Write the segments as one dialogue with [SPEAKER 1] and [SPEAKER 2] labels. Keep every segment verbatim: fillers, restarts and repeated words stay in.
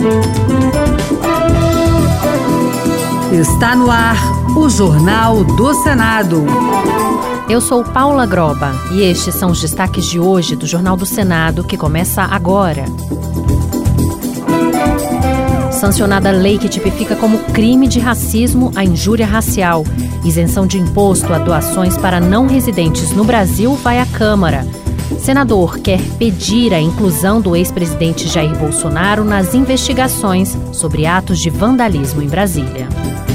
[SPEAKER 1] Está no ar o Jornal do Senado.
[SPEAKER 2] Eu sou Paula Groba e estes são os destaques de hoje do Jornal do Senado, que começa agora. Sancionada a lei que tipifica como crime de racismo a injúria racial. Isenção de imposto a doações para não residentes no Brasil vai à Câmara. Senador quer pedir a inclusão do ex-presidente Jair Bolsonaro nas investigações sobre atos de vandalismo em Brasília.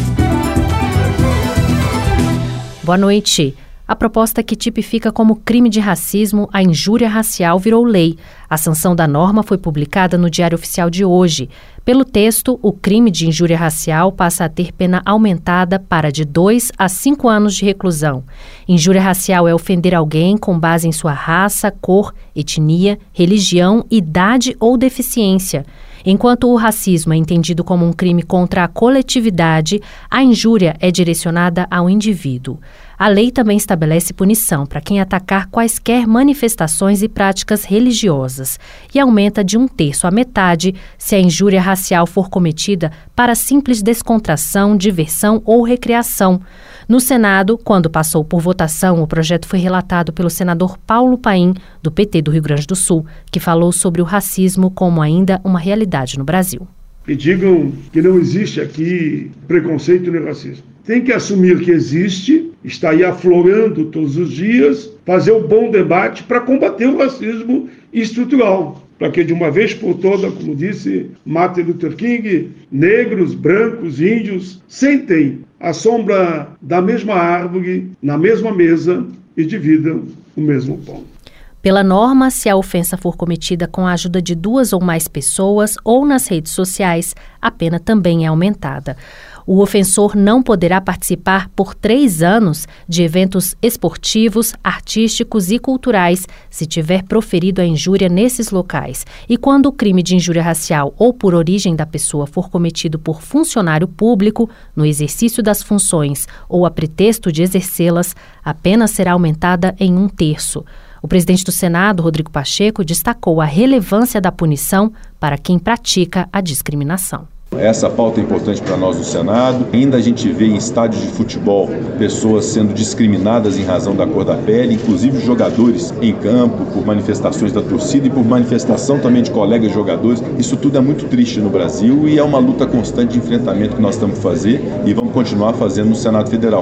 [SPEAKER 2] Boa noite. A proposta que tipifica como crime de racismo a injúria racial virou lei. A sanção da norma foi publicada no Diário Oficial de hoje. Pelo texto, o crime de injúria racial passa a ter pena aumentada para de dois a cinco anos de reclusão. Injúria racial é ofender alguém com base em sua raça, cor, etnia, religião, idade ou deficiência. Enquanto o racismo é entendido como um crime contra a coletividade, a injúria é direcionada ao indivíduo. A lei também estabelece punição para quem atacar quaisquer manifestações e práticas religiosas e aumenta de um terço a metade se a injúria racial for cometida para simples descontração, diversão ou recreação. No Senado, quando passou por votação, o projeto foi relatado pelo senador Paulo Paim, do P T do Rio Grande do Sul, que falou sobre o racismo como ainda uma realidade no Brasil.
[SPEAKER 3] E digam que não existe aqui preconceito nem racismo. Tem que assumir que existe, está aí aflorando todos os dias, fazer um bom debate para combater o racismo estrutural. Para que de uma vez por todas, como disse Martin Luther King, negros, brancos, índios, sentem a sombra da mesma árvore, na mesma mesa e dividam o mesmo pão.
[SPEAKER 2] Pela norma, se a ofensa for cometida com a ajuda de duas ou mais pessoas ou nas redes sociais, a pena também é aumentada. O ofensor não poderá participar por três anos de eventos esportivos, artísticos e culturais se tiver proferido a injúria nesses locais. E quando o crime de injúria racial ou por origem da pessoa for cometido por funcionário público, no exercício das funções ou a pretexto de exercê-las, a pena será aumentada em um terço. O presidente do Senado, Rodrigo Pacheco, destacou a relevância da punição para quem pratica a discriminação.
[SPEAKER 4] Essa pauta é importante para nós no Senado. Ainda a gente vê em estádios de futebol pessoas sendo discriminadas em razão da cor da pele, inclusive jogadores em campo, por manifestações da torcida e por manifestação também de colegas jogadores. Isso tudo é muito triste no Brasil e é uma luta constante de enfrentamento que nós estamos fazendo e vamos continuar fazendo no Senado Federal.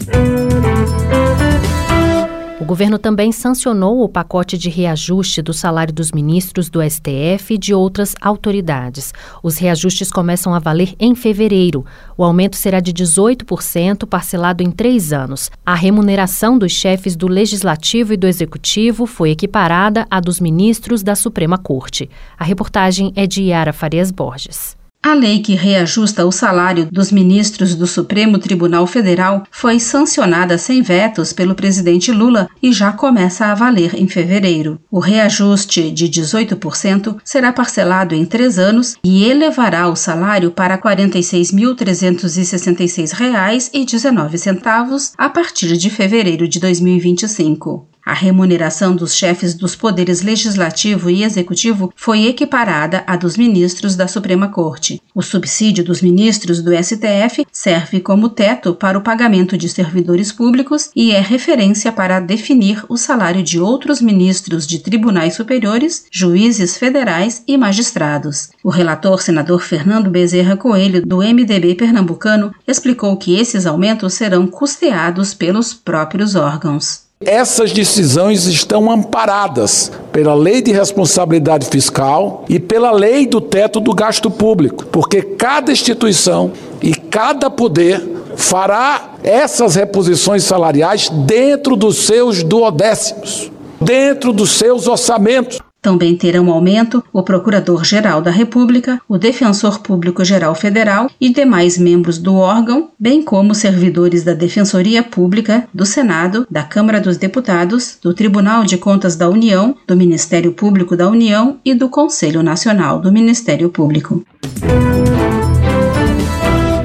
[SPEAKER 2] O governo também sancionou o pacote de reajuste do salário dos ministros do S T F e de outras autoridades. Os reajustes começam a valer em fevereiro. O aumento será de dezoito por cento, parcelado em três anos. A remuneração dos chefes do Legislativo e do Executivo foi equiparada à dos ministros da Suprema Corte. A reportagem é de Yara Farias Borges.
[SPEAKER 5] A lei que reajusta o salário dos ministros do Supremo Tribunal Federal foi sancionada sem vetos pelo presidente Lula e já começa a valer em fevereiro. O reajuste de dezoito por cento será parcelado em três anos e elevará o salário para quarenta e seis mil trezentos e sessenta e seis reais e dezenove centavos a partir de fevereiro de dois mil e vinte e cinco. A remuneração dos chefes dos poderes legislativo e executivo foi equiparada à dos ministros da Suprema Corte. O subsídio dos ministros do S T F serve como teto para o pagamento de servidores públicos e é referência para definir o salário de outros ministros de tribunais superiores, juízes federais e magistrados. O relator, senador Fernando Bezerra Coelho, do M D B pernambucano, explicou que esses aumentos serão custeados pelos próprios órgãos.
[SPEAKER 6] Essas decisões estão amparadas pela Lei de Responsabilidade Fiscal e pela Lei do Teto do Gasto Público, porque cada instituição e cada poder fará essas reposições salariais dentro dos seus duodécimos, dentro dos seus orçamentos.
[SPEAKER 5] Também terão aumento o Procurador-Geral da República, o Defensor Público-Geral Federal e demais membros do órgão, bem como servidores da Defensoria Pública, do Senado, da Câmara dos Deputados, do Tribunal de Contas da União, do Ministério Público da União e do Conselho Nacional do Ministério Público.
[SPEAKER 2] O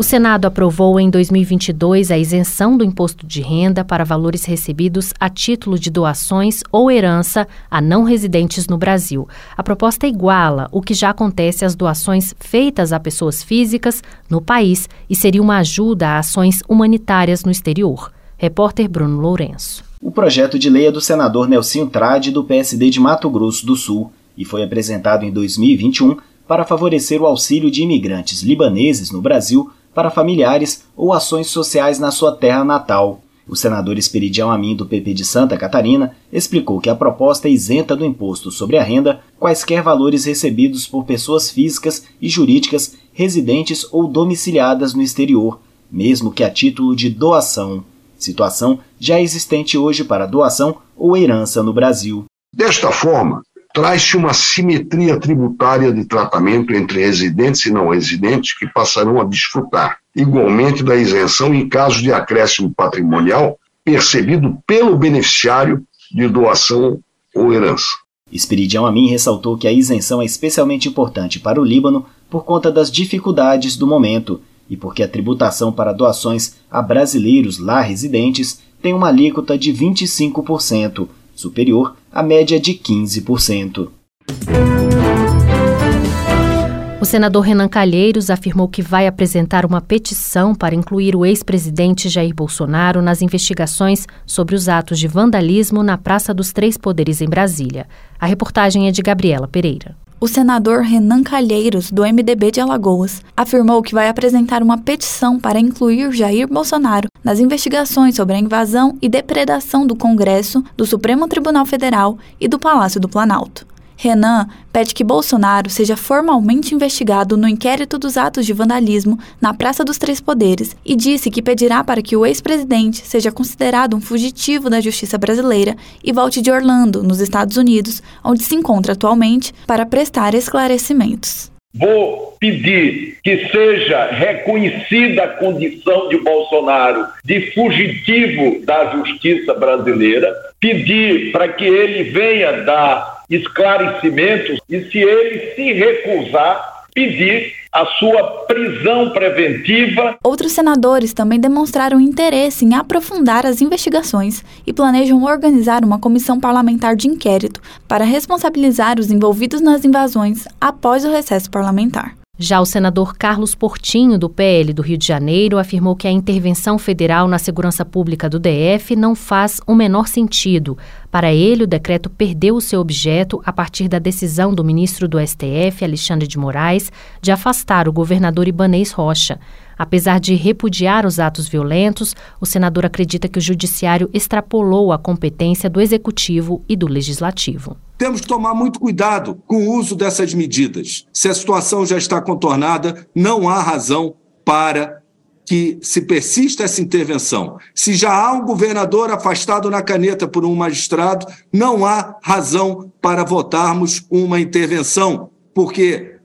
[SPEAKER 2] O Senado aprovou em dois mil e vinte e dois a isenção do imposto de renda para valores recebidos a título de doações ou herança a não residentes no Brasil. A proposta iguala o que já acontece às doações feitas a pessoas físicas no país e seria uma ajuda a ações humanitárias no exterior. Repórter Bruno Lourenço.
[SPEAKER 7] O projeto de lei é do senador Nelsinho Trade, do P S D de Mato Grosso do Sul, e foi apresentado em dois mil e vinte e um para favorecer o auxílio de imigrantes libaneses no Brasil para familiares ou ações sociais na sua terra natal. O senador Esperidião Amin, do P P de Santa Catarina, explicou que a proposta isenta do imposto sobre a renda quaisquer valores recebidos por pessoas físicas e jurídicas residentes ou domiciliadas no exterior, mesmo que a título de doação, situação já existente hoje para doação ou herança no Brasil.
[SPEAKER 8] Desta forma, traz-se uma simetria tributária de tratamento entre residentes e não residentes que passarão a desfrutar igualmente da isenção em caso de acréscimo patrimonial percebido pelo beneficiário de doação ou herança.
[SPEAKER 7] Esperidião Amin ressaltou que a isenção é especialmente importante para o Líbano por conta das dificuldades do momento e porque a tributação para doações a brasileiros lá residentes tem uma alíquota de vinte e cinco por cento, superior à média de quinze por cento.
[SPEAKER 2] O senador Renan Calheiros afirmou que vai apresentar uma petição para incluir o ex-presidente Jair Bolsonaro nas investigações sobre os atos de vandalismo na Praça dos Três Poderes em Brasília. A reportagem é de Gabriela Pereira.
[SPEAKER 9] O senador Renan Calheiros, do M D B de Alagoas, afirmou que vai apresentar uma petição para incluir Jair Bolsonaro nas investigações sobre a invasão e depredação do Congresso, do Supremo Tribunal Federal e do Palácio do Planalto. Renan pede que Bolsonaro seja formalmente investigado no inquérito dos atos de vandalismo na Praça dos Três Poderes e disse que pedirá para que o ex-presidente seja considerado um fugitivo da justiça brasileira e volte de Orlando, nos Estados Unidos, onde se encontra atualmente, para prestar esclarecimentos.
[SPEAKER 10] Vou pedir que seja reconhecida a condição de Bolsonaro de fugitivo da justiça brasileira, pedir para que ele venha dar esclarecimentos e, se ele se recusar, pedir a sua prisão preventiva.
[SPEAKER 9] Outros senadores também demonstraram interesse em aprofundar as investigações e planejam organizar uma comissão parlamentar de inquérito para responsabilizar os envolvidos nas invasões após o recesso parlamentar.
[SPEAKER 2] Já o senador Carlos Portinho, do P L do Rio de Janeiro, afirmou que a intervenção federal na segurança pública do D F não faz o menor sentido. Para ele, o decreto perdeu o seu objeto a partir da decisão do ministro do S T F, Alexandre de Moraes, de afastar o governador Ibanez Rocha. Apesar de repudiar os atos violentos, o senador acredita que o judiciário extrapolou a competência do executivo e do legislativo.
[SPEAKER 6] Temos que tomar muito cuidado com o uso dessas medidas. Se a situação já está contornada, não há razão para que se persista essa intervenção. Se já há um governador afastado na caneta por um magistrado, não há razão para votarmos uma intervenção, porque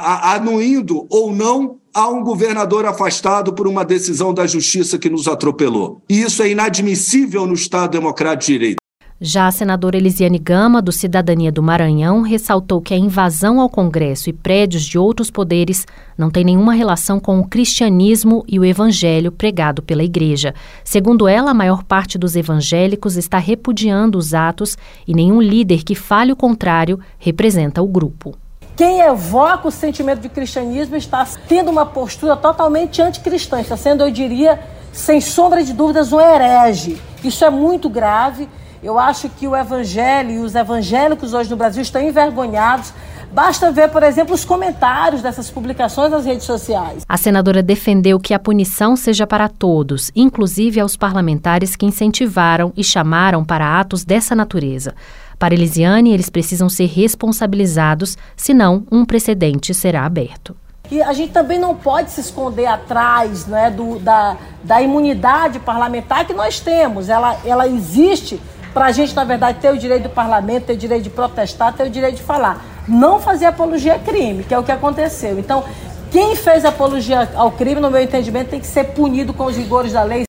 [SPEAKER 6] anuindo ou não, há um governador afastado por uma decisão da justiça que nos atropelou. E isso é inadmissível no Estado Democrático de Direito.
[SPEAKER 2] Já a senadora Elisiane Gama, do Cidadania do Maranhão, ressaltou que a invasão ao Congresso e prédios de outros poderes não tem nenhuma relação com o cristianismo e o evangelho pregado pela Igreja. Segundo ela, a maior parte dos evangélicos está repudiando os atos e nenhum líder que fale o contrário representa o grupo.
[SPEAKER 11] Quem evoca o sentimento de cristianismo está tendo uma postura totalmente anticristã, está sendo, eu diria, sem sombra de dúvidas, um herege. Isso é muito grave. Eu acho que o evangelho e os evangélicos hoje no Brasil estão envergonhados. Basta ver, por exemplo, os comentários dessas publicações nas redes sociais.
[SPEAKER 2] A senadora defendeu que a punição seja para todos, inclusive aos parlamentares que incentivaram e chamaram para atos dessa natureza. Para Elisiane, eles precisam ser responsabilizados, senão um precedente será aberto.
[SPEAKER 11] E a gente também não pode se esconder atrás, né, do, da, da imunidade parlamentar que nós temos. Ela, ela existe para a gente, na verdade, ter o direito do parlamento, ter o direito de protestar, ter o direito de falar. Não fazer apologia a crime, que é o que aconteceu. Então, quem fez apologia ao crime, no meu entendimento, tem que ser punido com os rigores da lei.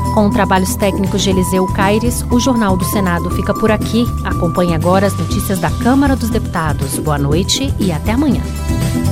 [SPEAKER 2] Com trabalhos técnicos de Eliseu Caires, o Jornal do Senado fica por aqui. Acompanhe agora as notícias da Câmara dos Deputados. Boa noite e até amanhã.